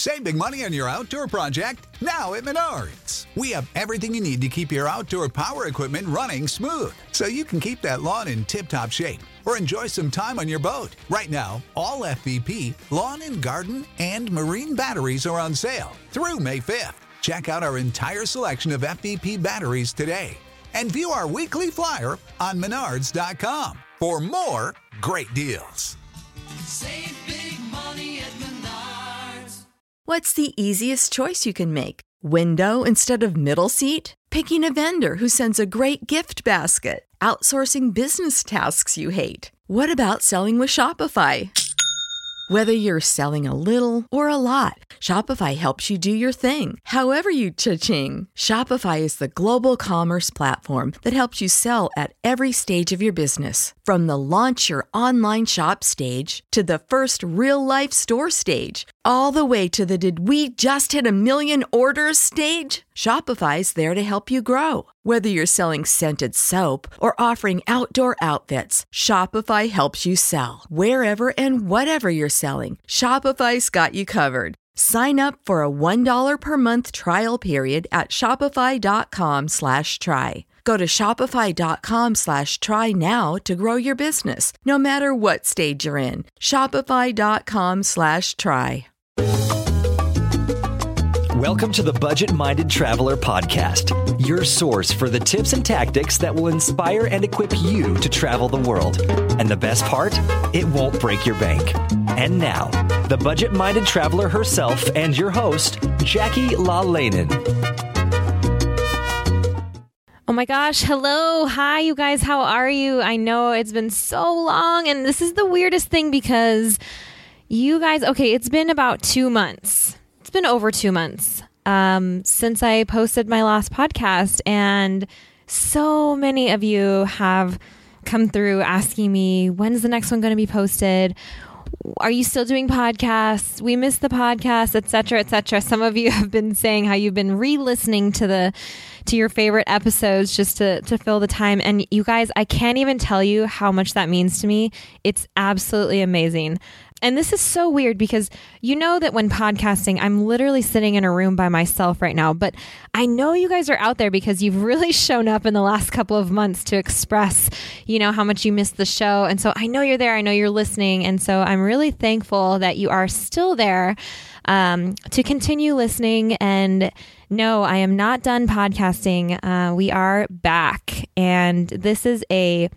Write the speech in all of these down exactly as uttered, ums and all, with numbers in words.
Save big money on your outdoor project now at Menards. We have everything you need to keep your outdoor power equipment running smooth, so you can keep that lawn in tip-top shape or enjoy some time on your boat. Right now, all F V P, lawn and garden, and marine batteries are on sale through May fifth. Check out our entire selection of F V P batteries today and view our weekly flyer on menards dot com for more great deals. Save big money at Menards. What's the easiest choice you can make? Window instead of middle seat? Picking a vendor who sends a great gift basket? Outsourcing business tasks you hate? What about selling with Shopify? Whether you're selling a little or a lot, Shopify helps you do your thing, however you cha-ching. Shopify is the global commerce platform that helps you sell at every stage of your business. From the launch your online shop stage to the first real-life store stage, all the way to the did we just hit a million orders stage. Shopify's there to help you grow. Whether you're selling scented soap or offering outdoor outfits, Shopify helps you sell. Wherever and whatever you're selling, Shopify's got you covered. Sign up for a one dollar per month trial period at shopify.com slash try. Go to shopify.com slash try now to grow your business, no matter what stage you're in. Shopify.com slash try. Welcome to the Budget Minded Traveler Podcast, your source for the tips and tactics that will inspire and equip you to travel the world. And the best part? It won't break your bank. And now, the Budget Minded Traveler herself and your host, Jackie LaLannon. Oh my gosh. Hello. Hi, you guys. How are you? I know it's been so long, and this is the weirdest thing because you guys, okay, it's been about two months. It's been over two months um, since I posted my last podcast, and so many of you have come through asking me, when's the next one going to be posted? Are you still doing podcasts? We missed the podcast, et cetera, et cetera. Some of you have been saying how you've been re-listening to the to your favorite episodes just to, to fill the time. And you guys, I can't even tell you how much that means to me. It's absolutely amazing. And this is so weird because you know that when podcasting, I'm literally sitting in a room by myself right now. But I know you guys are out there because you've really shown up in the last couple of months to express, you know, how much you missed the show. And so I know you're there. I know you're listening. And so I'm really thankful that you are still there um, to continue listening. And no, I am not done podcasting. Uh, we are back. And this is a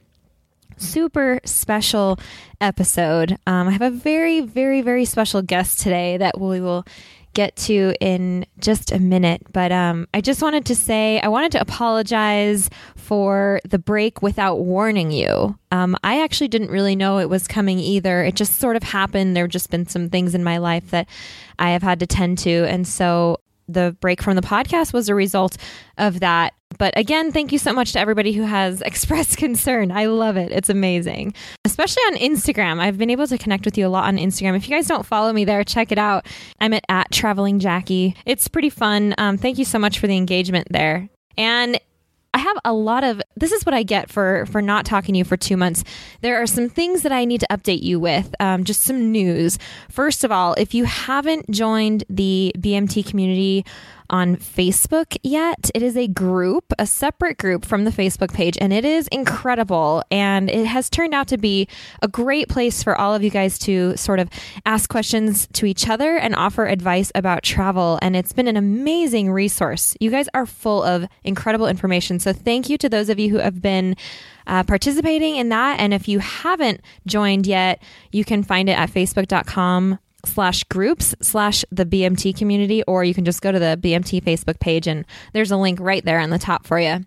super special episode. Um, I have a very, very, very special guest today that we will get to in just a minute. But um, I just wanted to say, I wanted to apologize for the break without warning you. Um, I actually didn't really know it was coming either. It just sort of happened. There have just been some things in my life that I have had to tend to. And so the break from the podcast was a result of that. But again, thank you so much to everybody who has expressed concern. I love it. It's amazing. Especially on Instagram. I've been able to connect with you a lot on Instagram. If you guys don't follow me there, check it out. I'm at, at Traveling Jackie. It's pretty fun. Um, thank you so much for the engagement there. And I have a lot of, this is what I get for, for not talking to you for two months. There are some things that I need to update you with, um, just some news. First of all, if you haven't joined the B M T community on Facebook yet, it is a group, a separate group from the Facebook page, and it is incredible. And it has turned out to be a great place for all of you guys to sort of ask questions to each other and offer advice about travel. And it's been an amazing resource. You guys are full of incredible information. So thank you to those of you who have been uh, participating in that. And if you haven't joined yet, you can find it at facebook.com slash groups slash the B M T community, or you can just go to the B M T Facebook page and there's a link right there on the top for you.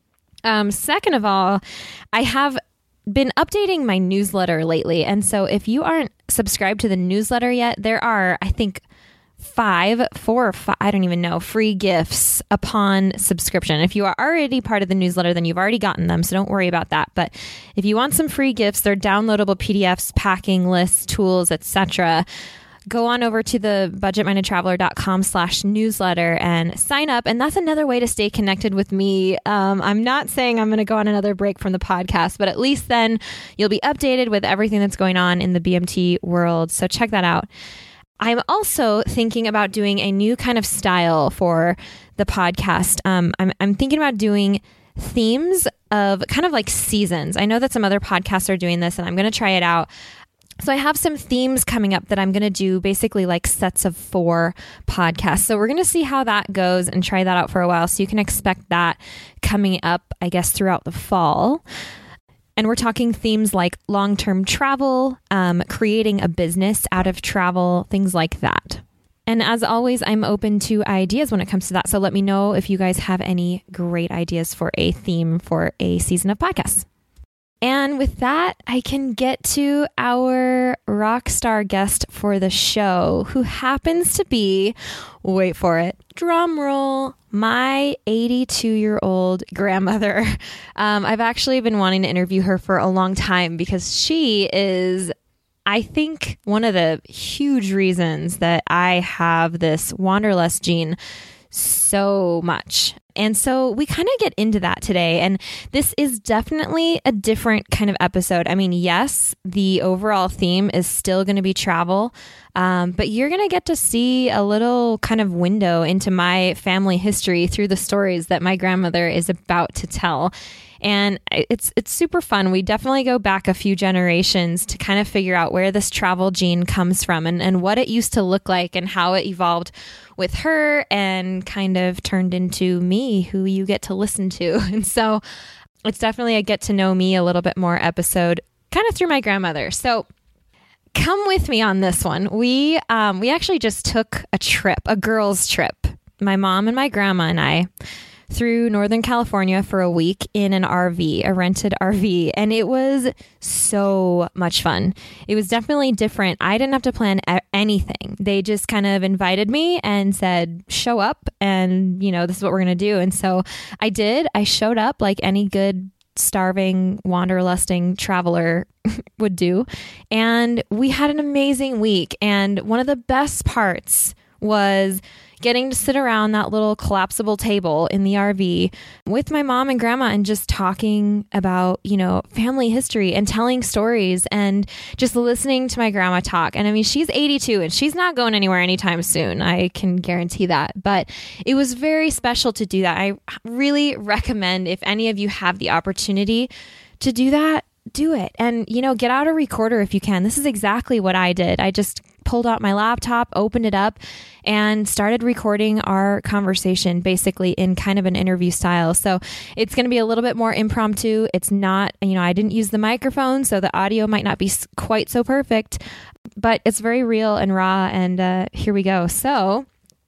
Um, second of all, I have been updating my newsletter lately. And so if you aren't subscribed to the newsletter yet, there are, I think, five, four or five, I don't even know, free gifts upon subscription. If you are already part of the newsletter, then you've already gotten them. So don't worry about that. But if you want some free gifts, they're downloadable P D Fs, packing lists, tools, et cetera. Go on over to the budgetmindedtraveler.com slash newsletter and sign up. And that's another way to stay connected with me. Um, I'm not saying I'm going to go on another break from the podcast, but at least then you'll be updated with everything that's going on in the B M T world. So check that out. I'm also thinking about doing a new kind of style for the podcast. Um, I'm, I'm thinking about doing themes of kind of like seasons. I know that some other podcasts are doing this, and I'm going to try it out. So I have some themes coming up that I'm going to do, basically like sets of four podcasts. So we're going to see how that goes and try that out for a while. So you can expect that coming up, I guess, throughout the fall. And we're talking themes like long-term travel, um, creating a business out of travel, things like that. And as always, I'm open to ideas when it comes to that. So let me know if you guys have any great ideas for a theme for a season of podcasts. And with that, I can get to our rock star guest for the show, who happens to be, wait for it, drum roll, my eighty-two-year-old grandmother. Um, I've actually been wanting to interview her for a long time because she is, I think, one of the huge reasons that I have this wanderlust gene so much. And so we kind of get into that today. And this is definitely a different kind of episode. I mean, yes, the overall theme is still going to be travel, um, but you're going to get to see a little kind of window into my family history through the stories that my grandmother is about to tell. And it's it's super fun. We definitely go back a few generations to kind of figure out where this travel gene comes from and, and what it used to look like and how it evolved with her and kind of turned into me, who you get to listen to. And so it's definitely a get to know me a little bit more episode, kind of through my grandmother. So come with me on this one. We um, we actually just took a trip, a girls' trip, my mom and my grandma and I, through Northern California for a week in an R V, a rented R V. And it was so much fun. It was definitely different. I didn't have to plan a- anything. They just kind of invited me and said, show up and, you know, this is what we're going to do. And so I did. I showed up like any good starving, wanderlusting traveler would do. And we had an amazing week. And one of the best parts was getting to sit around that little collapsible table in the R V with my mom and grandma and just talking about, you know, family history and telling stories and just listening to my grandma talk. And I mean, she's eighty-two and she's not going anywhere anytime soon. I can guarantee that. But it was very special to do that. I really recommend, if any of you have the opportunity to do that, do it. And, you know, get out a recorder if you can. This is exactly what I did. I just pulled out my laptop, opened it up, and started recording our conversation basically in kind of an interview style. So it's going to be a little bit more impromptu. It's not, you know, I didn't use the microphone, so the audio might not be quite so perfect, but it's very real and raw. And uh, here we go. So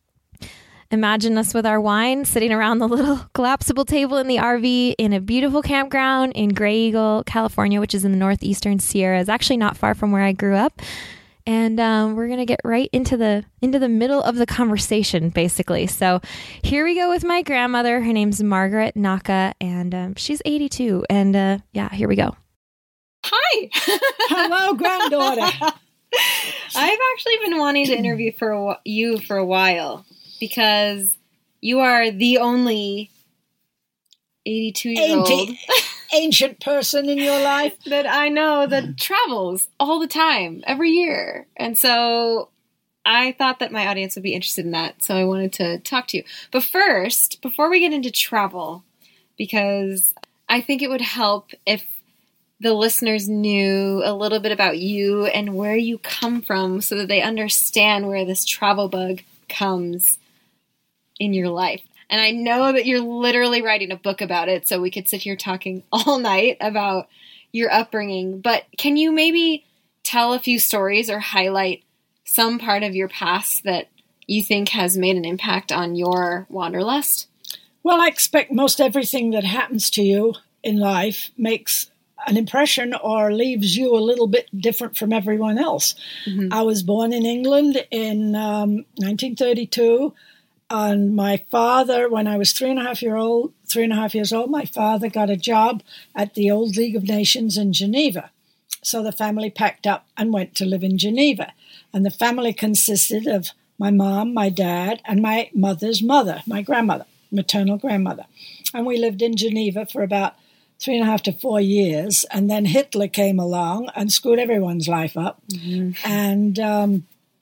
imagine us with our wine sitting around the little collapsible table in the R V in a beautiful campground in Grey Eagle, California, which is in the northeastern Sierras, actually not far from where I grew up. And um, we're going to get right into the into the middle of the conversation, basically. So here we go with my grandmother. Her name's Margaret Naka, and um, she's eighty-two. And uh, yeah, here we go. Hi. Hello, granddaughter. I've actually been wanting to interview for a, you for a while because you are the only eighty-two-year-old ancient person in your life that I know that travels all the time, every year. And so I thought that my audience would be interested in that. So I wanted to talk to you. But first, before we get into travel, because I think it would help if the listeners knew a little bit about you and where you come from so that they understand where this travel bug comes in your life. And I know that you're literally writing a book about it, so we could sit here talking all night about your upbringing. But can you maybe tell a few stories or highlight some part of your past that you think has made an impact on your wanderlust? Well, I expect most everything that happens to you in life makes an impression or leaves you a little bit different from everyone else. Mm-hmm. I was born in England in um, nineteen thirty-two. And my father, when I was three and a half year old, three and a half years old, my father got a job at the old League of Nations in Geneva. So the family packed up and went to live in Geneva. And the family consisted of my mom, my dad, and my mother's mother, my grandmother, maternal grandmother. And we lived in Geneva for about three and a half to four years. And then Hitler came along and screwed everyone's life up. Mm-hmm. And um,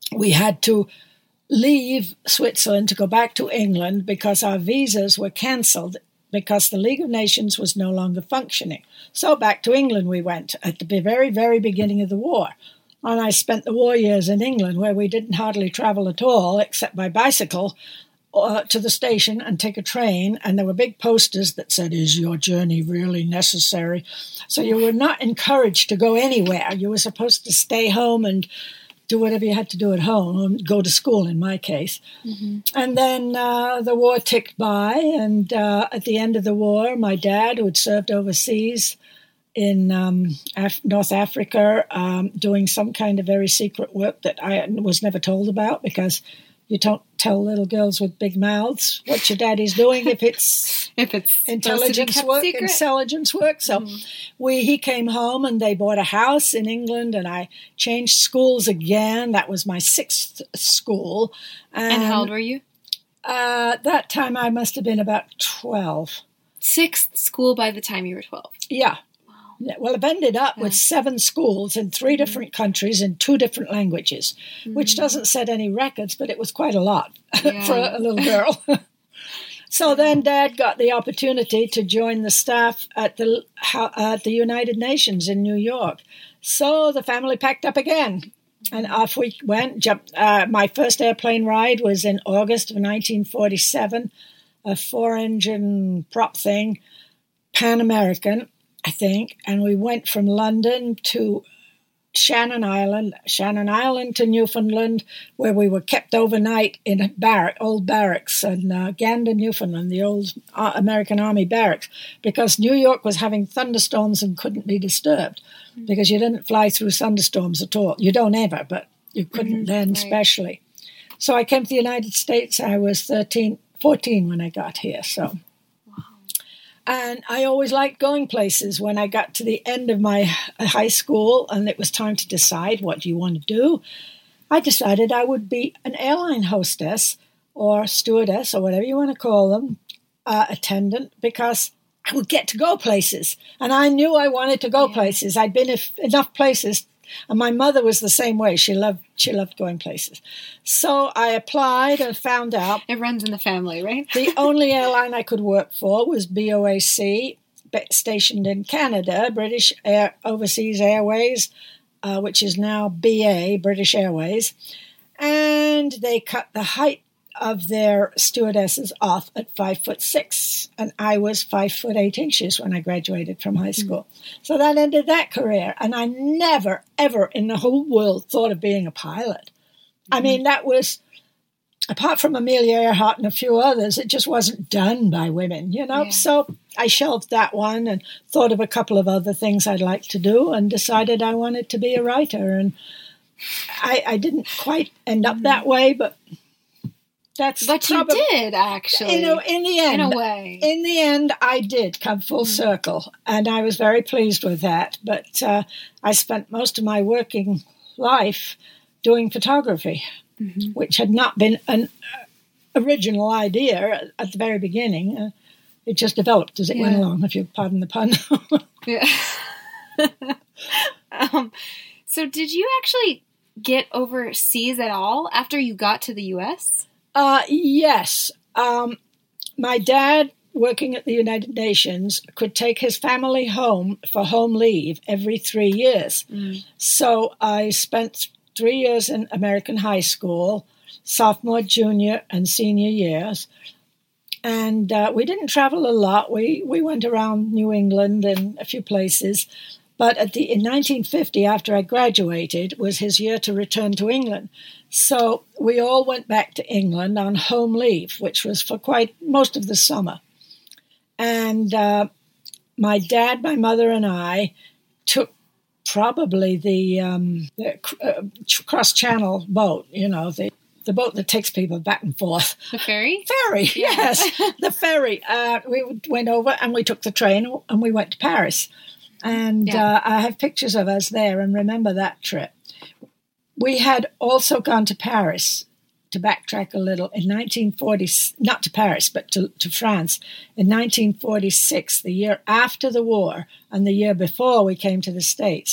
we had to leave Switzerland to go back to England because our visas were cancelled because the League of Nations was no longer functioning. So back to England we went at the very, very beginning of the war. And I spent the war years in England where we didn't hardly travel at all except by bicycle uh, to the station and take a train. And there were big posters that said, "Is your journey really necessary?" So you were not encouraged to go anywhere. You were supposed to stay home and do whatever you had to do at home, or go to school in my case. Mm-hmm. And then uh, the war ticked by, and uh, at the end of the war, my dad, who had served overseas in um, Af- North Africa, um, doing some kind of very secret work that I was never told about, because you don't tell little girls with big mouths what your daddy's doing if it's if it's intelligence work, secret. intelligence work. So mm-hmm. we he came home and they bought a house in England, and I changed schools again. That was my sixth school. And, and how old were you? Uh, that time I must have been about twelve. Sixth school by the time you were twelve. Yeah. Yeah, well, I've ended up yeah. with seven schools in three mm-hmm. different countries in two different languages, mm-hmm. which doesn't set any records, but it was quite a lot yeah. for a little girl. So then Dad got the opportunity to join the staff at the uh, at the United Nations in New York. So the family packed up again, and off we went. Jumped, uh, my first airplane ride was in August of nineteen forty-seven, a four-engine prop thing, Pan American, I think, and we went from London to Shannon Island, Shannon Island to Newfoundland, where we were kept overnight in a barrack, old barracks, in uh, Gander, Newfoundland, the old uh, American Army barracks, because New York was having thunderstorms and couldn't be disturbed, mm-hmm. because you didn't fly through thunderstorms at all. You don't ever, but you couldn't mm-hmm. then, right. especially. So I came to the United States. I was thirteen, fourteen when I got here, so... And I always liked going places. When I got to the end of my high school and it was time to decide what do you want to do, I decided I would be an airline hostess or stewardess or whatever you want to call them, uh, attendant, because I would get to go places. And I knew I wanted to go yeah. places. I'd been if, enough places. And my mother was the same way. She loved she loved going places. So I applied and found out. It runs in the family, right? The only airline I could work for was B O A C, stationed in Canada, British Air, Overseas Airways, uh, which is now B A, British Airways. And they cut the height of their stewardesses off at five foot six, and I was five foot eight inches when I graduated from high school. Mm-hmm. So that ended that career, and I never, ever in the whole world thought of being a pilot. Mm-hmm. I mean, that was, apart from Amelia Earhart and a few others, it just wasn't done by women, you know? Yeah. So I shelved that one and thought of a couple of other things I'd like to do and decided I wanted to be a writer. And I, I didn't quite end up that way, but... That's but probably, you did, actually. You know, in the end, in a way. In the end, I did come full mm-hmm. circle, and I was very pleased with that. But uh, I spent most of my working life doing photography, mm-hmm. which had not been an uh, original idea at the very beginning. Uh, it just developed as it yeah. went along, if you pardon the pun. yeah. um, so did you actually get overseas at all after you got to the U S? Uh, yes. Um, my dad, working at the United Nations, could take his family home for home leave every three years. Mm. So I spent three years in American high school, sophomore, junior, and senior years. And uh, we didn't travel a lot. We we went around New England and a few places. But at the in nineteen fifty, after I graduated, was his year to return to England. So we all went back to England on home leave, which was for quite most of the summer. And uh, my dad, my mother, and I took probably the, um, the uh, cross-channel boat, you know, the, the boat that takes people back and forth. The ferry? Ferry, yeah. yes, the ferry. Uh, we went over and we took the train and we went to Paris. And yeah. uh, I have pictures of us there and remember that trip. We had also gone to Paris, to backtrack a little, in nineteen forty, not to Paris, but to, to France, in nineteen forty-six, the year after the war and the year before we came to the States.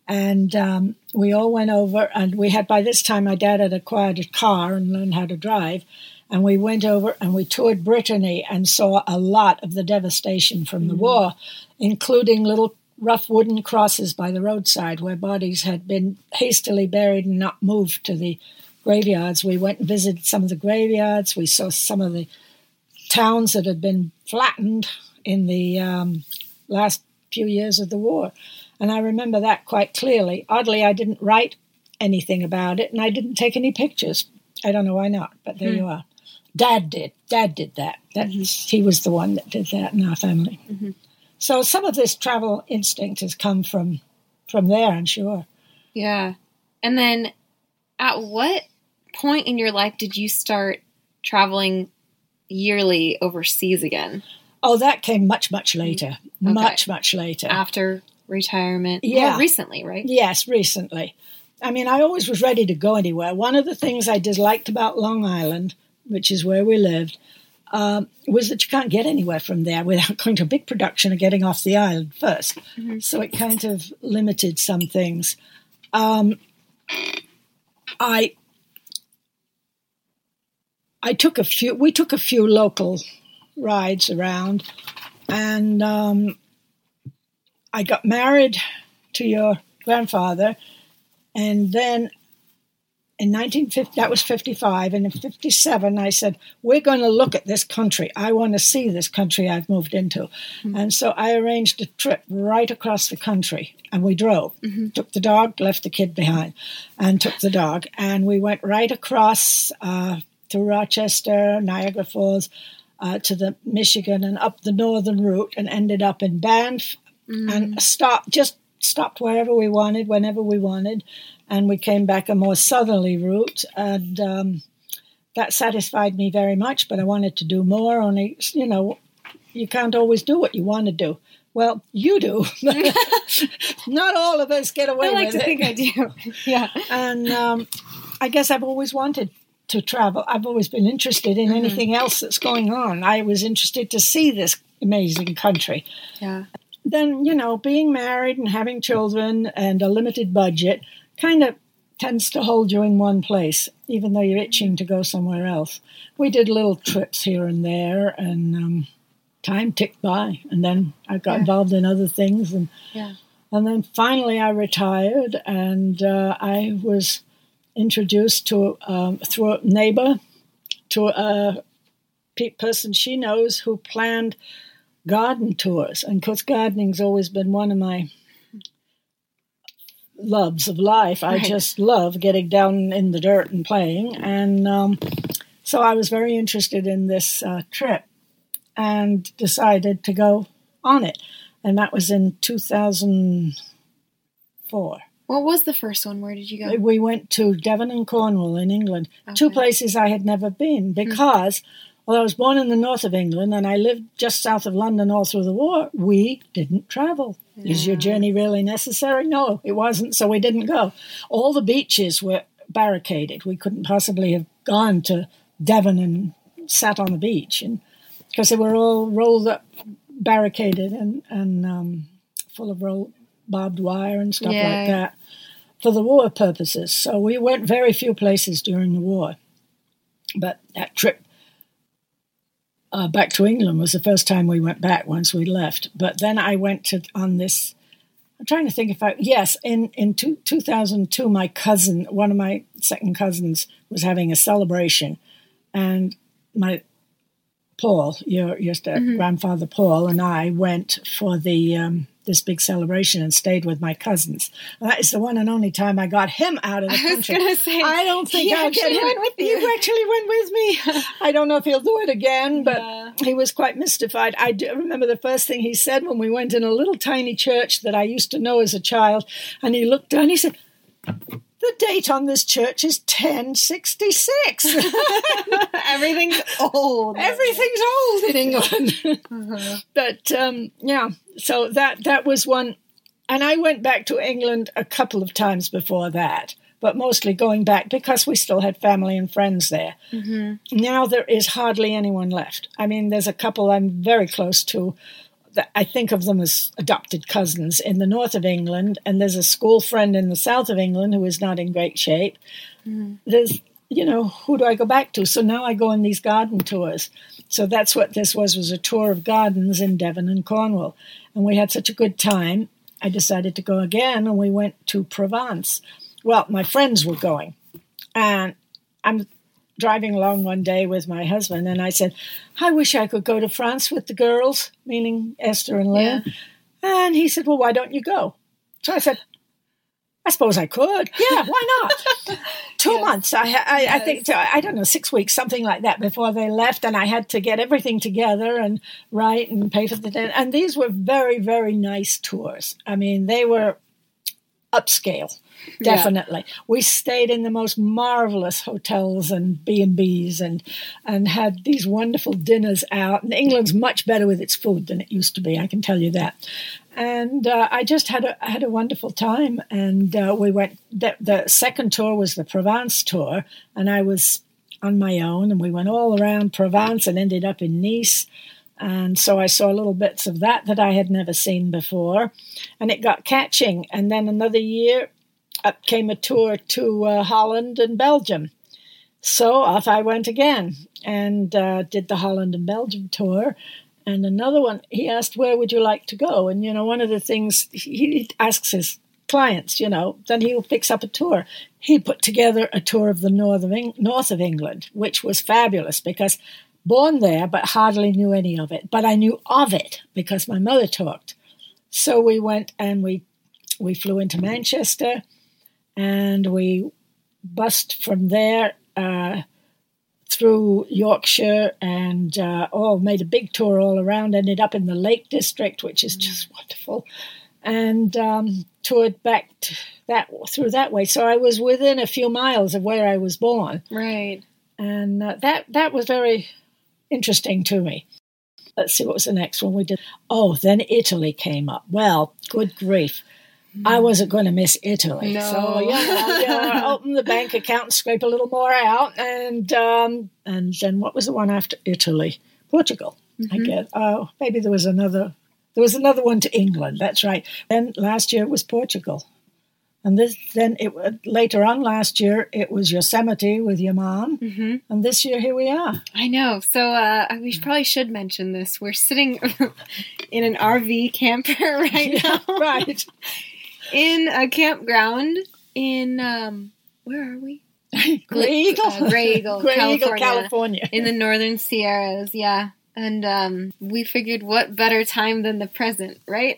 And um, we all went over, and we had, by this time, my dad had acquired a car and learned how to drive. And we went over and we toured Brittany and saw a lot of the devastation from the mm. war, including little rough wooden crosses by the roadside where bodies had been hastily buried and not moved to the graveyards. We went and visited some of the graveyards. We saw some of the towns that had been flattened in the um, last few years of the war. And I remember that quite clearly. Oddly, I didn't write anything about it, and I didn't take any pictures. I don't know why not, but there mm. you are. Dad did. Dad did that. that mm-hmm. He was the one that did that in our family. Mm-hmm. So some of this travel instinct has come from from there, I'm sure. Yeah. And then at what point in your life did you start traveling yearly overseas again? Oh, that came much, much later. Okay. Much, much later. After retirement? Yeah. Well, recently, right? Yes, recently. I mean, I always was ready to go anywhere. One of the things I disliked about Long Island, which is where we lived, um, was that you can't get anywhere from there without going to a big production or getting off the island first. Mm-hmm. So it kind of limited some things. Um, I I took a few. We took a few local rides around, and um, I got married to your grandfather, and then. In nineteen fifty, that was fifty-five, and in fifty-seven, I said, we're going to look at this country. I want to see this country I've moved into. Mm-hmm. And so I arranged a trip right across the country, and we drove. Mm-hmm. Took the dog, left the kid behind, and took the dog. And we went right across uh, to Rochester, Niagara Falls, uh, to the Michigan, and up the northern route, and ended up in Banff, mm-hmm. and stopped, just stopped wherever we wanted, whenever we wanted. And we came back a more southerly route, and um, that satisfied me very much, but I wanted to do more, only, you know, you can't always do what you want to do. Well, you do. Not all of us get away with it. I like to it. think I do, yeah. And um, I guess I've always wanted to travel. I've always been interested in mm-hmm. anything else that's going on. I was interested to see this amazing country. Yeah. Then, you know, being married and having children and a limited budget kind of tends to hold you in one place, even though you're itching to go somewhere else. We did little trips here and there, and um, time ticked by. And then I got yeah. involved in other things. And yeah. and then finally I retired, and uh, I was introduced to um, through a neighbor to a person she knows who planned garden tours. And of course, gardening's always been one of my loves of life. I right. just love getting down in the dirt and playing. And um, so I was very interested in this uh, trip and decided to go on it. And that was in two thousand four. What was the first one? Where did you go? We went to Devon and Cornwall in England, okay. two places I had never been because... Mm-hmm. Well, I was born in the north of England, and I lived just south of London all through the war. We didn't travel. Yeah. Is your journey really necessary? No, it wasn't, so we didn't go. All the beaches were barricaded. We couldn't possibly have gone to Devon and sat on the beach, and because they were all rolled up, barricaded, and, and um, full of roll, barbed wire and stuff yeah. like that for the war purposes. So we went very few places during the war. But that trip Uh, back to England was the first time we went back once we left. But then I went to on this, I'm trying to think if I, yes, in, in two, two thousand two, my cousin, one of my second cousins was having a celebration. And my, Paul, your, your mm-hmm. grandfather Paul, and I went for the um, this big celebration and stayed with my cousins. And that is the one and only time I got him out of the country. I was going to say, I don't think he I'll get him. Went with you. He actually went with me. I don't know if he'll do it again, but yeah. he was quite mystified. I do remember the first thing he said when we went in a little tiny church that I used to know as a child, and he looked down, he said, the date on this church is ten sixty-six. Everything's old. Everything's old in England. Uh-huh. But, um, yeah, so that, that was one. And I went back to England a couple of times before that, but mostly going back because we still had family and friends there. Mm-hmm. Now there is hardly anyone left. I mean, there's a couple I'm very close to th- I think of them as adopted cousins in the north of England, and there's a school friend in the south of England who is not in great shape. Mm. There's, you know, who do I go back to? So now I go on these garden tours. So that's what this was, was a tour of gardens in Devon and Cornwall. And we had such a good time, I decided to go again, and we went to Provence. Well, my friends were going, and I'm driving along one day with my husband, and I said, I wish I could go to France with the girls, meaning Esther and Lynn. Yeah. And he said, well, why don't you go? So I said, I suppose I could. Yeah, why not? Two yes. months. I, I, yes. I think, I don't know, six weeks, something like that before they left. And I had to get everything together and write and pay for the dinner. And these were very, very nice tours. I mean, they were upscale. Definitely. Yeah. We stayed in the most marvelous hotels and B and B's and and had these wonderful dinners out. And England's much better with its food than it used to be, I can tell you that. And uh, I just had a had a wonderful time. And uh, we went, the, the second tour was the Provence tour, and I was on my own, and we went all around Provence and ended up in Nice. And so I saw little bits of that that I had never seen before. And it got catching. And then another year, up came a tour to uh, Holland and Belgium. So off I went again and uh, did the Holland and Belgium tour. And another one, he asked, where would you like to go? And, you know, one of the things he asks his clients, you know, then he picks up a tour. He put together a tour of the north of, Eng- north of England, which was fabulous because born there, but hardly knew any of it. But I knew of it because my mother talked. So we went and we we flew into Manchester. And we bussed from there uh, through Yorkshire and uh, all made a big tour all around, ended up in the Lake District, which is just wonderful, and um, toured back to that through that way. So I was within a few miles of where I was born. Right. And uh, that, that was very interesting to me. Let's see, what was the next one we did? Oh, then Italy came up. Well, good grief. I wasn't going to miss Italy. No. So, you know, you know, open the bank account and scrape a little more out. And um, and then what was the one after Italy? Portugal, mm-hmm. I guess. Oh, maybe there was another. There was another one to England. That's right. Then last year it was Portugal. And this, then it later on last year, it was Yosemite with your mom. Mm-hmm. And this year, here we are. I know. So uh, we probably should mention this. We're sitting in an R V camper right yeah, now. Right. In a campground in, um, where are we? Gray Eagle. Uh, Gray Eagle, Gray California, Eagle, California. In the Northern Sierras, yeah. And um, we figured what better time than the present, right?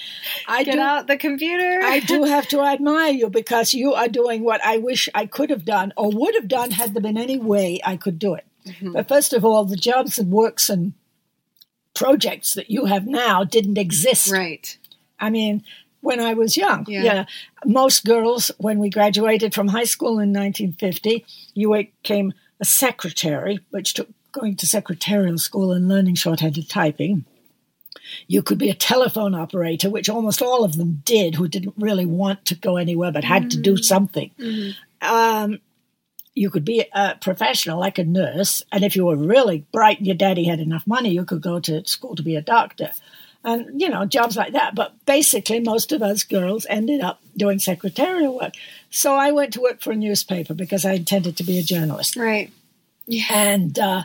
I Get do, out the computer. I do have to admire you because you are doing what I wish I could have done or would have done had there been any way I could do it. Mm-hmm. But first of all, the jobs and works and projects that you have now didn't exist. Right. I mean, when I was young. Yeah. You know, most girls, when we graduated from high school in nineteen fifty, you became a secretary, which took going to secretarial school and learning shorthanded typing. You could be a telephone operator, which almost all of them did, who didn't really want to go anywhere but had mm-hmm. to do something. Mm-hmm. Um, you could be a professional, like a nurse, and if you were really bright and your daddy had enough money, you could go to school to be a doctor. And, you know, jobs like that. But basically, most of us girls ended up doing secretarial work. So I went to work for a newspaper because I intended to be a journalist. Right. Yeah. And uh,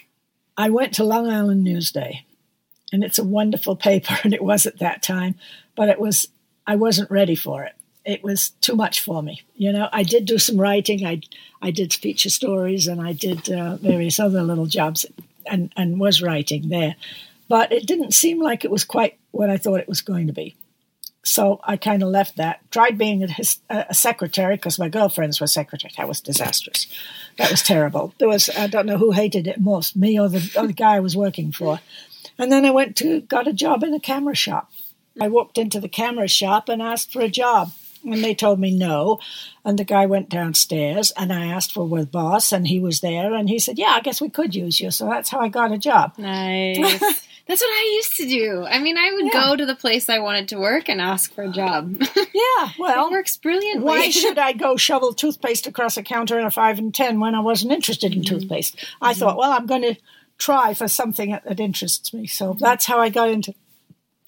I went to Long Island Newsday. And it's a wonderful paper, and it was at that time. But it was, I wasn't ready for it. It was too much for me. You know, I did do some writing. I, I did feature stories, and I did uh, various other little jobs and, and was writing there. But it didn't seem like it was quite what I thought it was going to be. So I kind of left that. Tried being a, a secretary because my girlfriends were secretaries. That was disastrous. That was terrible. There was, I don't know who hated it most, me or the, or the guy I was working for. And then I went to, got a job in a camera shop. I walked into the camera shop and asked for a job. And they told me no. And the guy went downstairs and I asked for the boss and he was there. And he said, yeah, I guess we could use you. So that's how I got a job. Nice. That's what I used to do. I mean, I would yeah. go to the place I wanted to work and ask for a job. Yeah, well. It works brilliantly. Why should I go shovel toothpaste across a counter in a five and ten when I wasn't interested in mm-hmm. toothpaste? I mm-hmm. thought, well, I'm going to try for something that, that interests me. So mm-hmm. that's how I got into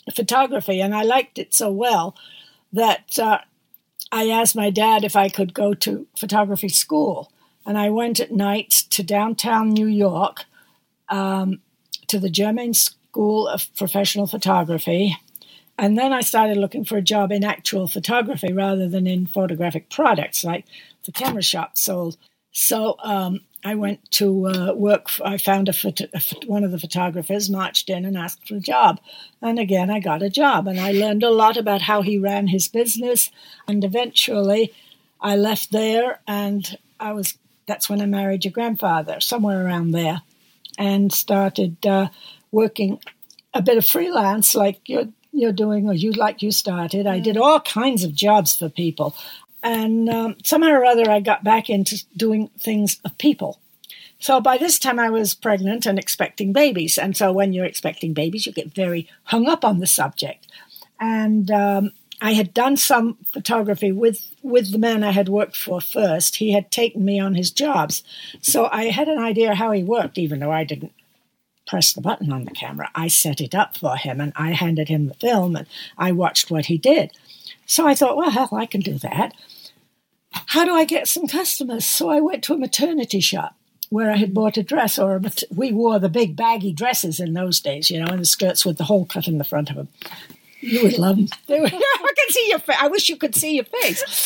photography, and I liked it so well that uh, I asked my dad if I could go to photography school. And I went at night to downtown New York um, to the Germain School of Professional Photography. And then I started looking for a job in actual photography rather than in photographic products like the camera shop sold. So um, I went to uh, work. For, I found a, photo, a one of the photographers, marched in and asked for a job. And again, I got a job. And I learned a lot about how he ran his business. And eventually I left there, and I was that's when I married your grandfather, somewhere around there, and started uh, working a bit of freelance like you're, you're doing, or you like you started. I did all kinds of jobs for people. And um, somehow or other, I got back into doing things of people. So by this time, I was pregnant and expecting babies. And so when you're expecting babies, you get very hung up on the subject. And um, I had done some photography with, with the man I had worked for first. He had taken me on his jobs. So I had an idea how he worked, even though I didn't press the button on the camera. I set it up for him, and I handed him the film, and I watched what he did. So I thought, well, hell, I can do that. How do I get some customers? So I went to a maternity shop where I had bought a dress, or a mat- we wore the big baggy dresses in those days, you know, and the skirts with the hole cut in the front of them. You would love them. They were, I can see your face. I wish you could see your face.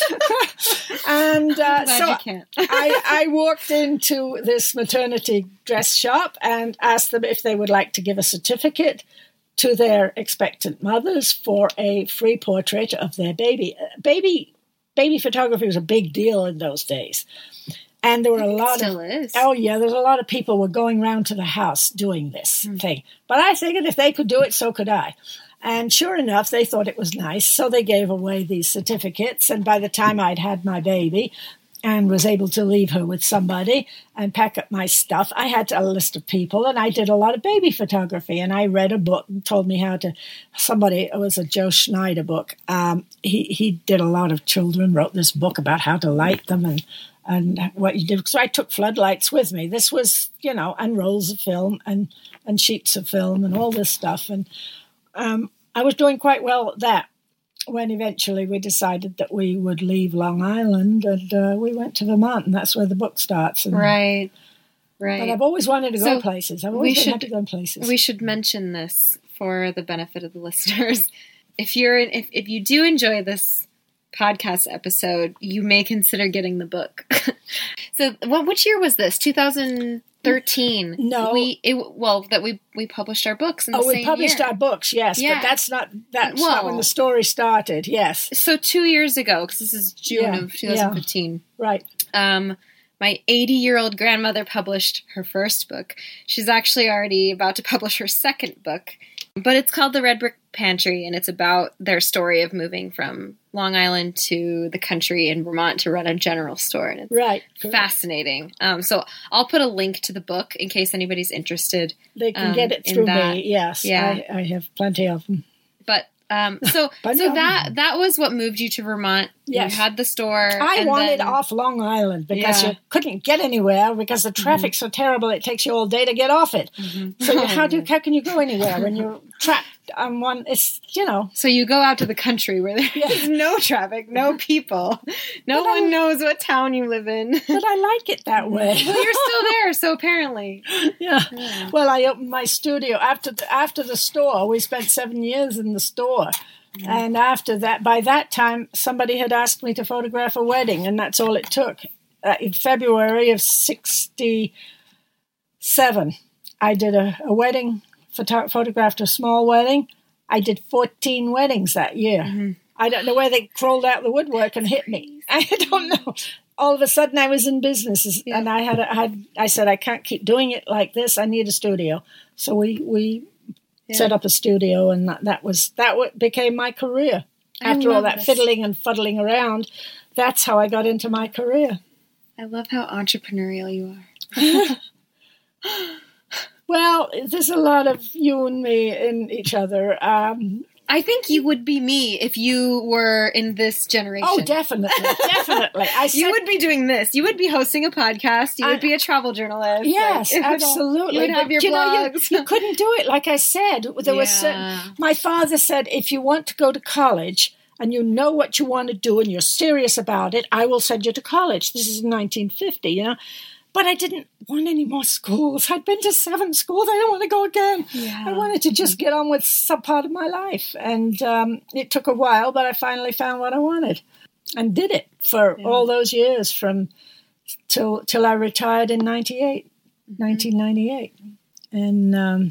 And uh, Glad so you can't. I, I walked into this maternity dress shop and asked them if they would like to give a certificate to their expectant mothers for a free portrait of their baby. Baby, baby photography was a big deal in those days. And there were a lot still of is. oh yeah, there's a lot of people were going round to the house doing this Mm. thing. But I figured if they could do it, so could I. And sure enough, they thought it was nice, so they gave away these certificates. And by the time I'd had my baby and was able to leave her with somebody and pack up my stuff, I had a list of people, and I did a lot of baby photography. And I read a book and told me how to. Somebody, it was a Joe Schneider book. Um, he he did a lot of children. Wrote this book about how to light them and. And what you did, so I took floodlights with me. This was, you know, and rolls of film and, and sheets of film and all this stuff. And um, I was doing quite well at that when eventually we decided that we would leave Long Island, and uh, we went to Vermont, and that's where the book starts. And, Right, right. But I've always wanted to go So places. I've we always should- wanted to go places. We should mention this for the benefit of the listeners. If you're if, if you do enjoy this podcast episode, you may consider getting the book. So, what which year was this? two thousand thirteen. No. we it, well that we we published our books in the oh, we same published year. our books, yes, Yeah. but that's not that's Well- not when the story started. Yes, So two years ago, because this is June Yeah, of twenty fifteen. right. Um, my eighty-year-old grandmother published her first book. She's actually already about to publish her second book, but it's called The Red Brick Pantry, and it's about their story of moving from Long Island to the country in Vermont to run a general store, and it's Right. fascinating. Um, so I'll put a link to the book in case anybody's interested. They can um, get it in through that. me. Yes, Yeah. I, I have plenty of them. But um, so But so no. that that was what moved you to Vermont. Yes. You had the store. I and wanted then- off Long Island because Yeah. Mm-hmm. you couldn't get anywhere because the traffic's so terrible. It takes you all day to get off it. So how do how can you go anywhere when you're trapped on one? It's you know. So you go out to the country where there's Yeah. no traffic, no people, no But I- one knows what town you live in. But I like it that way. Well, you're still there, so apparently. yeah. Well, I opened my studio after the, after the store. We spent seven years in the store. And after that, by that time, somebody had asked me to photograph a wedding, and that's all it took. Uh, in February of sixty-seven, I did a, a wedding, photo- photographed a small wedding. I did fourteen weddings that year. I don't know where they crawled out the woodwork and hit me. I don't know. All of a sudden, I was in business, and I had, a, had I said, I can't keep doing it like this. I need a studio. So we we. set up a studio, and that, that was that w- became my career. I After all love that this. fiddling and fuddling around, that's how I got into my career. I love how entrepreneurial you are. Well, there's a lot of you and me in each other. Um, I think you would be me if you were in this generation. Oh, definitely, definitely. I said, you would be doing this. You would be hosting a podcast. You would I- be a travel journalist. Yes, Like, absolutely. You would have But, your you know, you- blogs. you couldn't do it. Like I said, there was Yeah. certain, my father said, if you want to go to college and you know what you want to do and you're serious about it, I will send you to college. This is in nineteen fifty, you know. But I didn't want any more schools. I'd been to seven schools. I don't want to go again. Yeah. I wanted to just get on with some part of my life. And um, it took a while, but I finally found what I wanted and did it for Yeah. all those years from till till I retired in ninety-eight, nineteen ninety-eight. And um,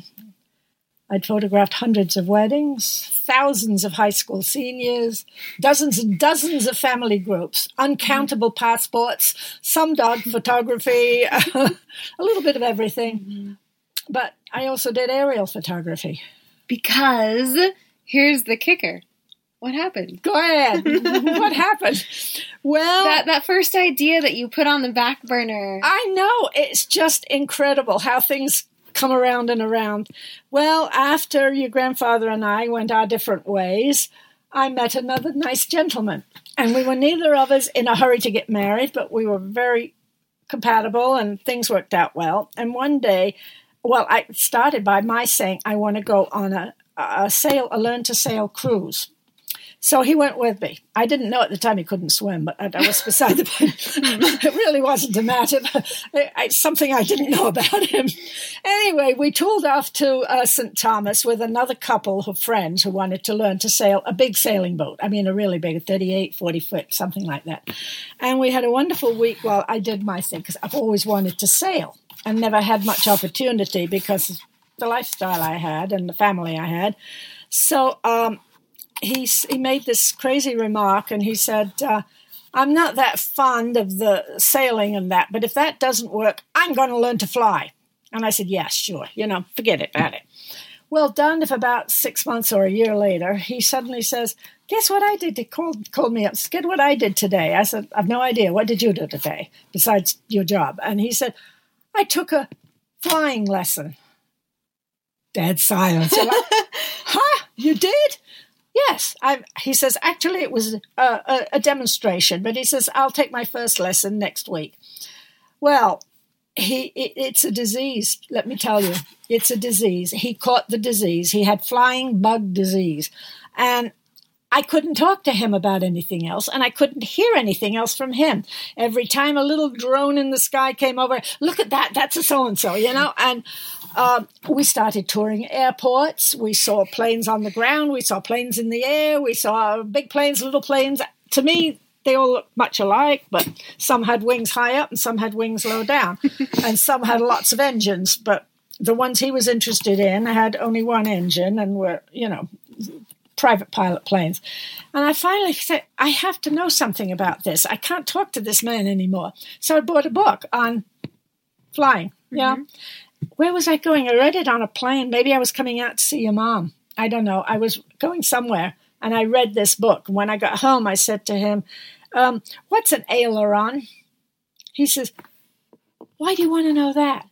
I'd photographed hundreds of weddings, thousands of high school seniors, dozens and dozens of family groups, uncountable passports, some dog photography, a little bit of everything. But I also did aerial photography. Because here's the kicker. What happened? Go ahead. What happened? Well, That that first idea that you put on the back burner. I know. It's just incredible how things come around and around. Well, after your grandfather and I went our different ways, I met another nice gentleman. And we were neither of us in a hurry to get married, but we were very compatible and things worked out well. And one day, well, I started by my saying, I want to go on a, a sail, a learn to sail cruise. So he went with me. I didn't know at the time he couldn't swim, but I, I was beside the point. It really wasn't a matter. It's something I didn't know about him. Anyway, we tooled off to uh, Saint Thomas with another couple of friends who wanted to learn to sail a big sailing boat. I mean, a really big, thirty-eight, forty foot, something like that. And we had a wonderful week while I did my thing, because I've always wanted to sail and never had much opportunity because of the lifestyle I had and the family I had. So, um, He, he made this crazy remark, and he said, uh, I'm not that fond of the sailing and that, but if that doesn't work, I'm going to learn to fly. And I said, yeah, sure. You know, forget it, about it. Well, done if about six months or a year later, he suddenly says, guess what I did? He called, called me up. Guess what I did today? I said, I've no idea. What did you do today besides your job? And he said, I took a flying lesson. Dead silence. I'm like, huh? You did? Yes. I, he says, actually, it was a, a, a demonstration, but he says, I'll take my first lesson next week. Well, he it, it's a disease, let me tell you. It's a disease. He caught the disease. He had flying bug disease. And I couldn't talk to him about anything else, and I couldn't hear anything else from him. Every time a little drone in the sky came over, look at that, that's a so-and-so, you know? And uh, we started touring airports. We saw planes on the ground. We saw planes in the air. We saw big planes, little planes. To me, they all looked much alike, but some had wings high up and some had wings low down. And some had lots of engines, but the ones he was interested in had only one engine and were, you know, private pilot planes. And I finally said, I have to know something about this. I can't talk to this man anymore. So I bought a book on flying. Yeah. Mm-hmm. Where was I going? I read it on a plane. Maybe I was coming out to see your mom. I don't know. I was going somewhere, and I read this book. When I got home, I said to him, um, what's an aileron? He says, why do you want to know that?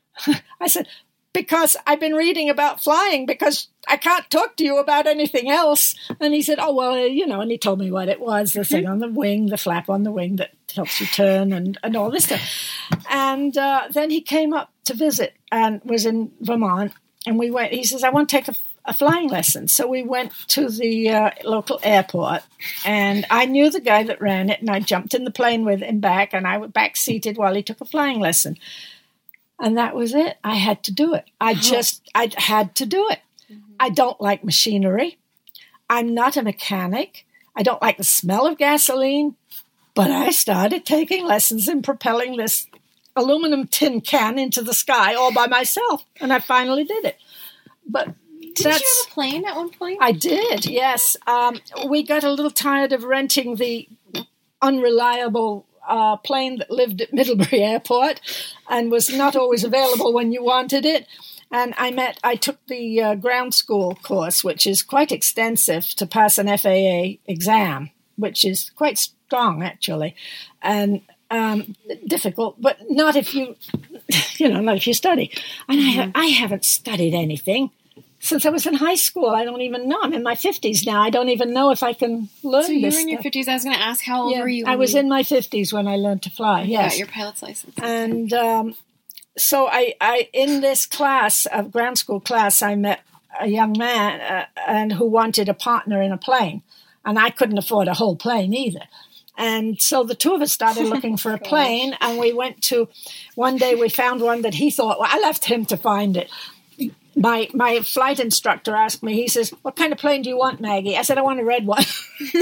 I said, because I've been reading about flying, because I can't talk to you about anything else. And he said, oh, well, uh, you know, and he told me what it was, the thing on the wing, the flap on the wing that helps you turn and, and all this stuff. And uh, then he came up to visit and was in Vermont. And we went, he says, I want to take a, a flying lesson. So we went to the uh, local airport, and I knew the guy that ran it, and I jumped in the plane with him back, and I was back seated while he took a flying lesson. And that was it. I had to do it. I just, I had to do it. Mm-hmm. I don't like machinery. I'm not a mechanic. I don't like the smell of gasoline. But I started taking lessons in propelling this aluminum tin can into the sky all by myself. And I finally did it. But did you have a plane at one point? I did, yes. Um, we got a little tired of renting the unreliable Uh, plane that lived at Middlebury Airport and was not always available when you wanted it. And I met, I took the uh, ground school course, which is quite extensive to pass an F A A exam, which is quite strong, actually, and um, difficult, but not if you, you know, not if you study. And I, I haven't studied anything. since I was in high school. I don't even know. I'm in my fifties now. I don't even know if I can learn So you this were in your stuff. fifties. I was going to ask, how old Yeah, were you? I when was you in my fifties when I learned to fly, yes. got your pilot's license? And um, so I, I, in this class, a ground school class, I met a young man uh, and who wanted a partner in a plane. And I couldn't afford a whole plane either. And so the two of us started looking for a plane, and we went to, one day we found one that he thought, well, I left him to find it. My my flight instructor asked me, he says, what kind of plane do you want, Maggie? I said, I want a red one.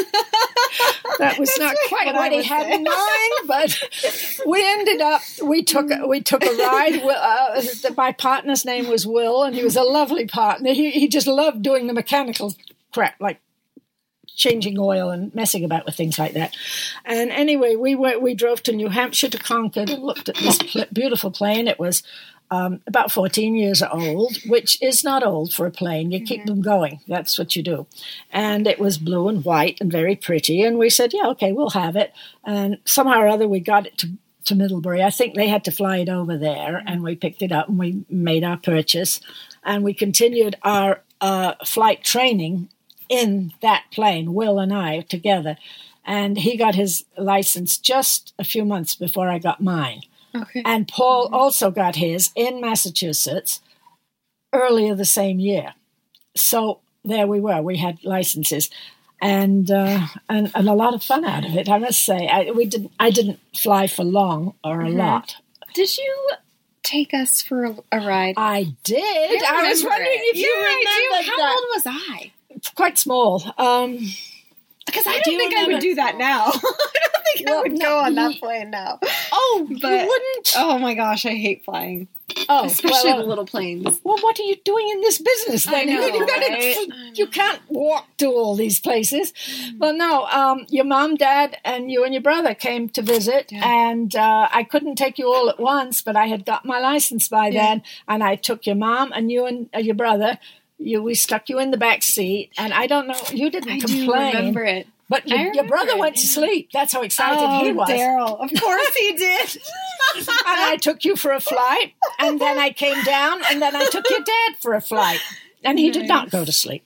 That was not quite what what, I he would had say. in mind, but we ended up, we took, we took a ride. Uh, my partner's name was Will, and he was a lovely partner. He, he just loved doing the mechanical crap, like changing oil and messing about with things like that. And anyway, we went, we drove to New Hampshire to Concord and looked at this pl- beautiful plane. It was um, about fourteen years old, which is not old for a plane. You keep them going. That's what you do. And it was blue and white and very pretty. And we said, yeah, okay, we'll have it. And somehow or other, we got it to, to Middlebury. I think they had to fly it over there, and we picked it up and we made our purchase. And we continued our uh, flight training in that plane, Will and I together. And he got his license just a few months before I got mine. Okay. And Paul also got his in Massachusetts earlier the same year. So there we were. We had licenses, and uh, and, and a lot of fun out of it, I must say. I, we didn't. I didn't fly for long or a lot. Did you take us for a, a ride? I did. I, was remember wondering it. if you Yeah, I do. remembered How that. old was I? Quite small. Um, Because I I don't do think I would remember. do that now. I don't think I Well, would no, go on that ye- plane now. oh, But- you wouldn't? Oh my gosh, I hate flying. Oh, Especially well, the little planes. Well, what are you doing in this business I then? know, you, gotta, right? you can't walk to all these places. Well, no, um, your mom, dad, and you and your brother came to visit, Yeah. and uh, I couldn't take you all at once, but I had got my license by Yeah. then, and I took your mom and you and uh, your brother. You, we stuck you in the back seat, and I don't know, you didn't I do complain. remember it. But your, I your remember brother it, went to yeah. sleep. That's how excited Oh, he was. Daryl. Of course he did. And I took you for a flight, and then I came down, and then I took your dad for a flight. And he did not go to sleep.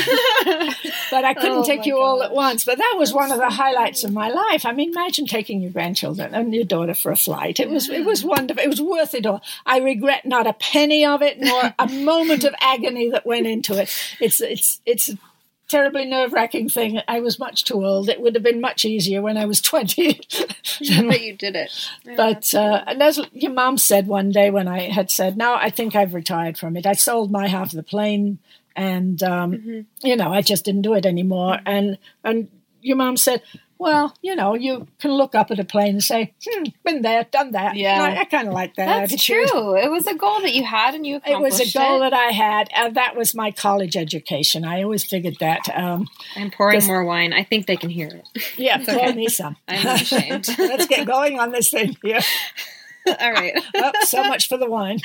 But I couldn't Oh, take my you all gosh. at once. But that was one of the highlights of my life. I mean, imagine taking your grandchildren and your daughter for a flight. It was it was wonderful. It was worth it all. I regret not a penny of it, nor a moment of agony that went into it. It's it's it's a terribly nerve-wracking thing. I was much too old. It would have been much easier when I was twenty. But you did it. But uh, and as your mom said one day when I had said, no, I think I've retired from it. I sold my half of the plane, and um, Mm-hmm. you know, I just didn't do it anymore. And and your mom said, well, you know, you can look up at a plane and say, hmm, been there, done that. Yeah. And I, I kind of like that That's attitude. true. It was a goal that you had, and you It accomplished was a goal it. that I had, and that was my college education. I always figured that. Um, I'm pouring Just- more wine. I think they can hear it. yeah, pour me some. I'm unashamed. Let's get going on this thing here. All right. Oh, so much for the wine.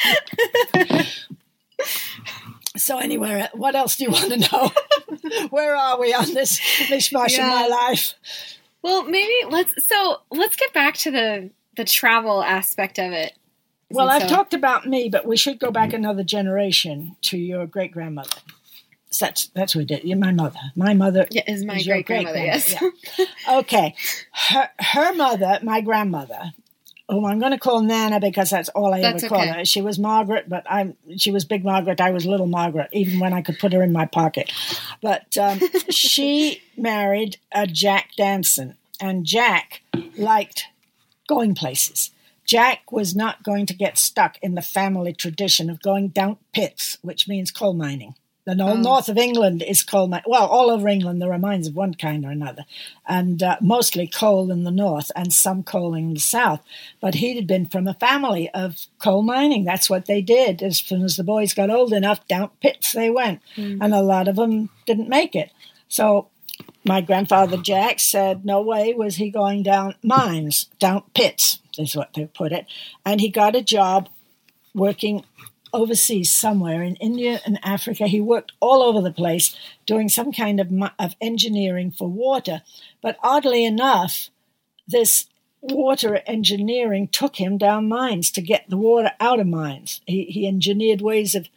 So anyway, what else do you want to know? Where are we on this mishmash Yeah. of my life? Well, maybe let's. So let's get back to the the travel aspect of it. Well, And I've so- talked about me, but we should go back another generation to your great grandmother. So that's that's what we did. You're my mother. My mother Yeah, is my is your great grandmother. Yes. great-grandmother, yeah. Okay, her her mother, my grandmother, whom I'm going to call Nana because that's all I That's ever call okay. her. She was Margaret, but I'm she was Big Margaret. I was Little Margaret, even when I could put her in my pocket. But um, she married a Jack Danson, and Jack liked going places. Jack was not going to get stuck in the family tradition of going down pits, which means coal mining. The no- north of England is coal mining. Well, all over England there are mines of one kind or another, and uh, mostly coal in the north and some coal in the south. But he had been from a family of coal mining. That's what they did. As soon as the boys got old enough, down pits they went, and a lot of them didn't make it. So my grandfather Jack said no way was he going down mines, down pits is what they put it. And he got a job working overseas somewhere in India and Africa. He worked all over the place doing some kind of, mi- of engineering for water. But oddly enough, this water engineering took him down mines to get the water out of mines. He, he engineered ways of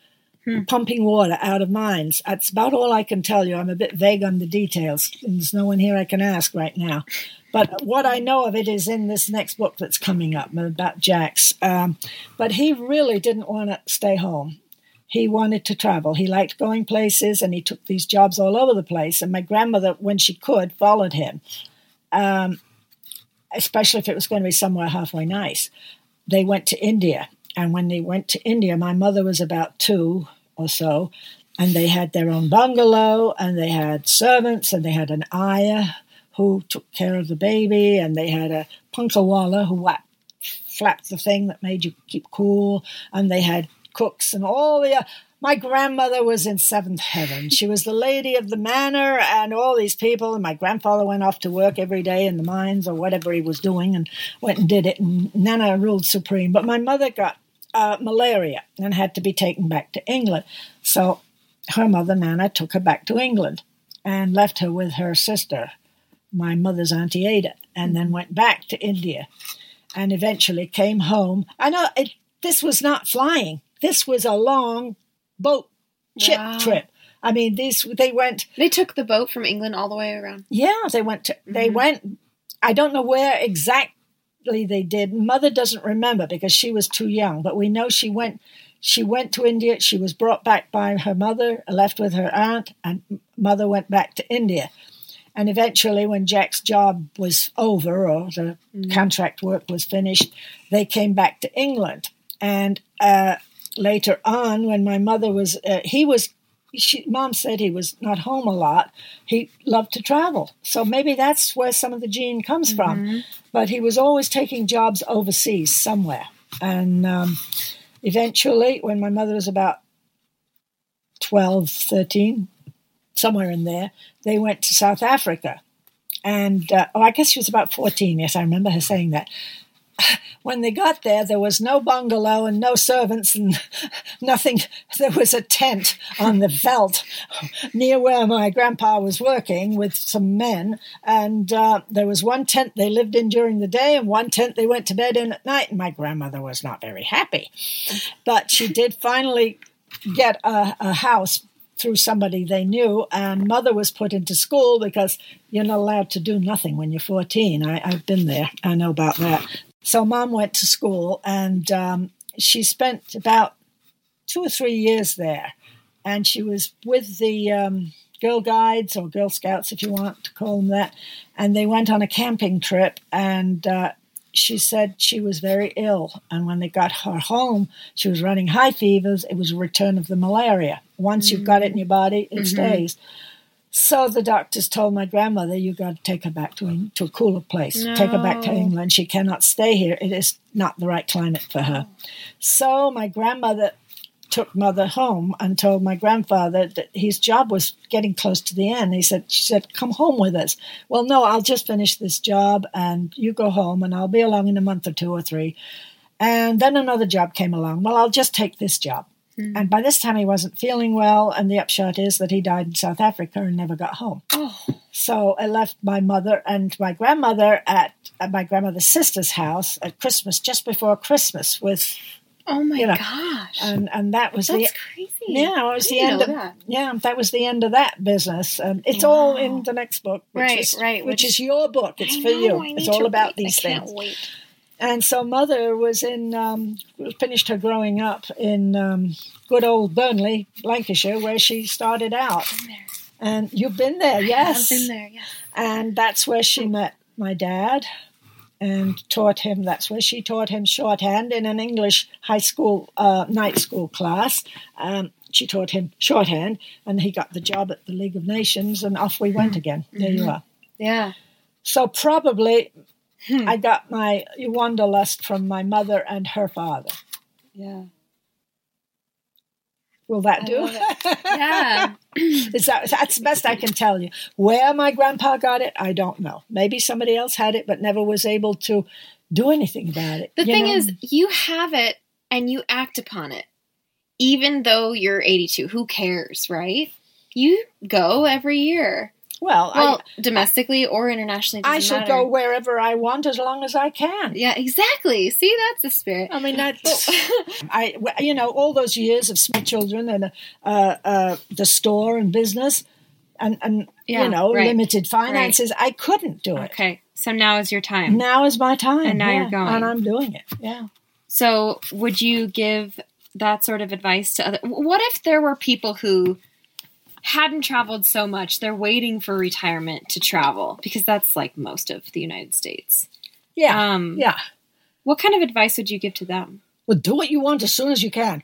pumping water out of mines. That's about all I can tell you. I'm a bit vague on the details. And there's no one here I can ask right now. But what I know of it is in this next book that's coming up about Jax. Um, but he really didn't want to stay home. He wanted to travel. He liked going places, and he took these jobs all over the place. And my grandmother, when she could, followed him, um, especially if it was going to be somewhere halfway nice. They went to India. And when they went to India, my mother was about two or so, and they had their own bungalow, and they had servants, and they had an ayah who took care of the baby, and they had a punkawala who whacked, flapped the thing that made you keep cool, and they had cooks and all the... Uh, my grandmother was in seventh heaven. She was the lady of the manor and all these people, and my grandfather went off to work every day in the mines or whatever he was doing and went and did it, and Nana ruled supreme. But my mother got uh, malaria and had to be taken back to England. So her mother, Nana, took her back to England and left her with her sister, my mother's Auntie Ada, and then went back to India and eventually came home. I know it, this was not flying. This was a long boat ship Wow. trip. I mean, these they went. They took the boat from England all the way around. Yeah, they went to. They went. I don't know where exactly they did. Mother doesn't remember because she was too young. But we know she went. She went to India. She was brought back by her mother, left with her aunt, and mother went back to India. And eventually, when Jack's job was over or the contract work was finished, they came back to England. And uh, later on, when my mother was, uh, he was, she, Mom said he was not home a lot. He loved to travel. So maybe that's where some of the gene comes from. But he was always taking jobs overseas somewhere. And um, eventually, when my mother was about twelve, thirteen, somewhere in there, they went to South Africa. And, uh, oh, I guess she was about fourteen. Yes, I remember her saying that. When they got there, there was no bungalow and no servants and nothing. There was a tent on the veldt near where my grandpa was working with some men. And uh, there was one tent they lived in during the day and one tent they went to bed in at night. And my grandmother was not very happy. But she did finally get a, a house through somebody they knew, and Mother was put into school because you're not allowed to do nothing when you're fourteen. I, I've been there. I know about that. So Mom went to school, and um, she spent about two or three years there. And she was with the um, Girl Guides, or Girl Scouts, if you want to call them that. And they went on a camping trip, and uh, she said she was very ill. And when they got her home, she was running high fevers. It was a return of the malaria. Once mm-hmm. you've got it in your body, it mm-hmm. stays. So the doctors told my grandmother, you got to take her back to, to a cooler place. No. Take her back to England. She cannot stay here. It is not the right climate for her. So my grandmother took Mother home and told my grandfather that his job was getting close to the end. He said, she said, come home with us. Well, no, I'll just finish this job and you go home and I'll be along in a month or two or three. And then another job came along. Well, I'll just take this job. Mm. And by this time he wasn't feeling well, and the upshot is that he died in South Africa and never got home. Oh. So I left my mother and my grandmother at, at my grandmother's sister's house at Christmas, just before Christmas, with oh my you know, gosh, and and that was that's the crazy. Yeah, it was I the end of that. yeah, that was the end of that business. And it's wow. all in the next book, which right, is right, which, which is your book. It's I for know, you. I It's need all to about read. these I things. Can't wait. And so Mother was in, um, finished her growing up in um, good old Burnley, Lancashire, where she started out. I've been there. And you've been there, yes. I've been there, yes. And that's where she met my dad and taught him, that's where she taught him shorthand in an English high school, uh, night school class. Um, she taught him shorthand, and he got the job at the League of Nations, and off we went again. There mm-hmm. you are. Yeah. So probably... Hmm. I got my wanderlust from my mother and her father. Yeah. Will that I do? love it. Yeah. Is that, that's the best I can tell you. Where my grandpa got it, I don't know. Maybe somebody else had it, but never was able to do anything about it. The you thing know? is, you have it and you act upon it. Even though you're eighty-two, who cares, right? You go every year. Well, Well, I, domestically or internationally, I doesn't should matter. go wherever I want as long as I can. Yeah, exactly. See, that's the spirit. I mean, that's, I, you know, all those years of small children and uh, uh, the store and business and, and Yeah, you know, right. limited finances, I couldn't do it. Okay, so now is your time. Now is my time. And now yeah, you're going. And I'm doing it, yeah. So would you give that sort of advice to other... What if there were people who hadn't traveled so much, they're waiting for retirement to travel? Because that's like most of the United States. Yeah, Um, yeah. What kind of advice would you give to them? Well, do what you want as soon as you can.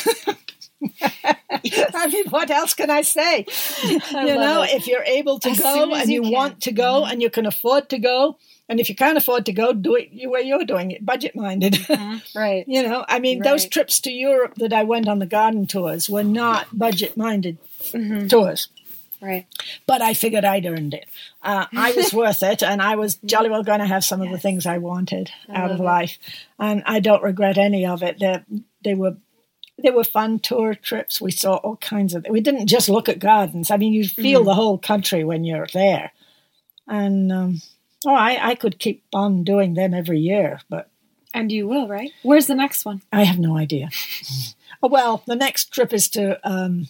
I mean, what else can I say? you know, love it. if you're able to As go soon as and you you, can. want to go and you can afford to go, and if you can't afford to go, do it the way you're doing it, budget minded. Right. You know, I mean, those Right. trips to Europe that I went on the garden tours were not budget minded Mm-hmm. tours. Right. But I figured I'd earned it. Uh, I was worth it, and I was jolly well going to have some of the things I wanted out of love it. life, and I don't regret any of it. They, they were they were fun tour trips. We saw all kinds of. We didn't just look at gardens. I mean, you feel Mm-hmm. the whole country when you're there, and um, oh, I, I could keep on doing them every year, but And you will, right? Where's the next one? I have no idea. Oh, well, the next trip is to um,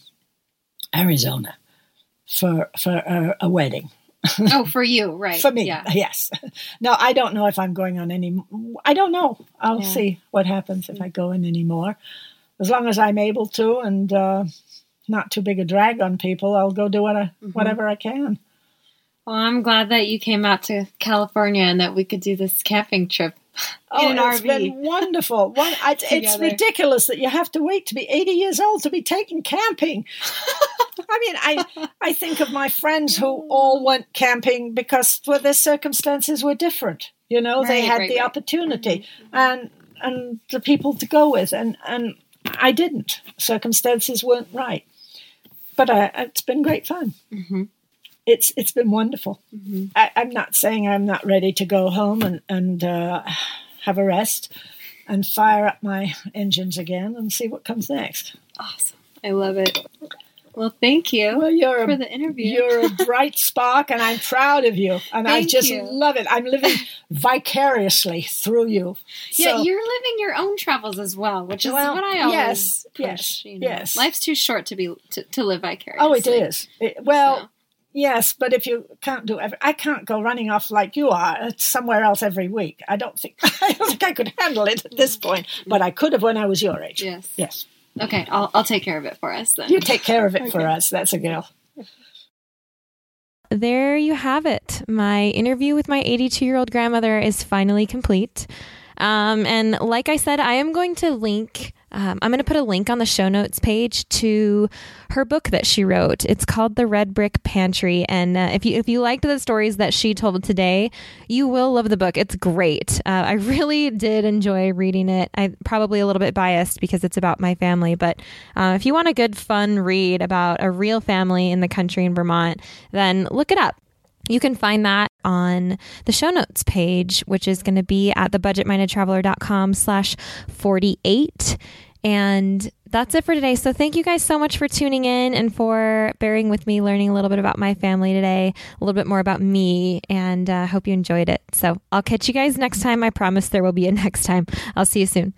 Arizona for for a, a wedding. Oh, for you, right. For me, Yeah. yes. No, I don't know if I'm going on any. I don't know. I'll Yeah. see what happens if I go in anymore. As long as I'm able to and uh, not too big a drag on people, I'll go do what I, Mm-hmm. whatever I can. Well, I'm glad that you came out to California and that we could do this camping trip Oh, in an it's R V. been wonderful. One, I, it's Together. ridiculous that you have to wait to be eighty years old to be taken camping. I mean, I I think of my friends who all went camping because well, their circumstances were different. You know, they Right, had right, the right. opportunity and and the people to go with, and, and I didn't. Circumstances weren't right. But I, it's been great fun. Mm-hmm. It's it's been wonderful. I, I'm not saying I'm not ready to go home and and uh, have a rest and fire up my engines again and see what comes next. Awesome. I love it. Well, thank you Well, you're for a, the interview. you're a bright spark, and I'm proud of you. And I Thank just you. love it. I'm living vicariously through you. Yeah, So- you're living your own travels as well, which is Well, what I always yes, push, yes, you know. yes. Life's too short to be to, to live vicariously. Oh, it is. It- well, So. yes, but if you can't do every, I can't go running off like you are uh, somewhere else every week. I don't think I don't think I could handle it at this point. But I could have when I was your age. Yes. Yes. Okay, I'll I'll take care of it for us then. You take care of it for us. That's a girl. There you have it. My interview with my eighty-two-year-old grandmother is finally complete. Um, and like I said, I am going to link, um, I'm going to put a link on the show notes page to her book that she wrote. It's called The Red Brick Pantry. And uh, if you if you liked the stories that she told today, you will love the book. It's great. Uh, I really did enjoy reading it. I'm probably a little bit biased because it's about my family. But uh, if you want a good, fun read about a real family in the country in Vermont, then look it up. You can find that on the show notes page, which is going to be at thebudgetmindedtraveler.com slash 48. And that's it for today. So thank you guys so much for tuning in and for bearing with me, learning a little bit about my family today, a little bit more about me, and I uh, hope you enjoyed it. So I'll catch you guys next time. I promise there will be a next time. I'll see you soon.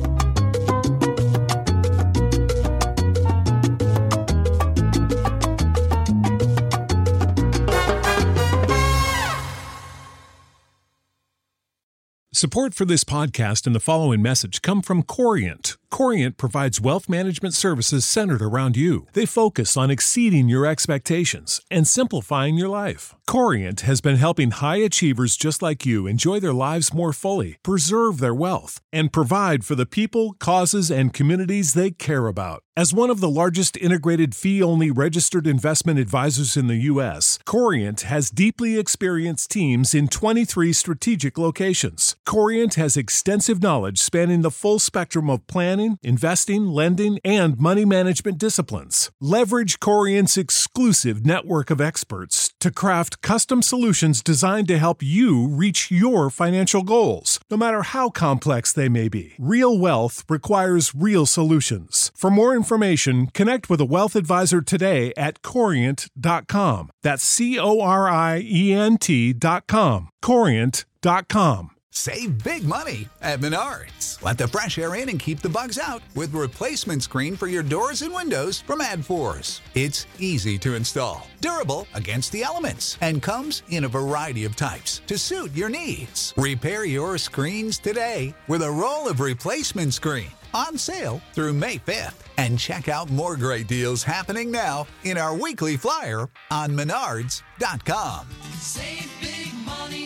Support for this podcast and the following message come from Corient. Corient provides wealth management services centered around you. They focus on exceeding your expectations and simplifying your life. Corient has been helping high achievers just like you enjoy their lives more fully, preserve their wealth, and provide for the people, causes, and communities they care about. As one of the largest integrated fee-only registered investment advisors in the U S, Corient has deeply experienced teams in twenty-three strategic locations. Corient has extensive knowledge spanning the full spectrum of planning, planning, investing, lending, and money management disciplines. Leverage Corient's exclusive network of experts to craft custom solutions designed to help you reach your financial goals, no matter how complex they may be. Real wealth requires real solutions. For more information, connect with a wealth advisor today at corient dot com. That's C O R I E N T dot com. corient dot com. Save big money at Menards. Let the fresh air in and keep the bugs out with replacement screen for your doors and windows from AdForce. It's easy to install, durable against the elements, and comes in a variety of types to suit your needs. Repair your screens today with a roll of replacement screen on sale through May fifth. And check out more great deals happening now in our weekly flyer on menards dot com. Save big money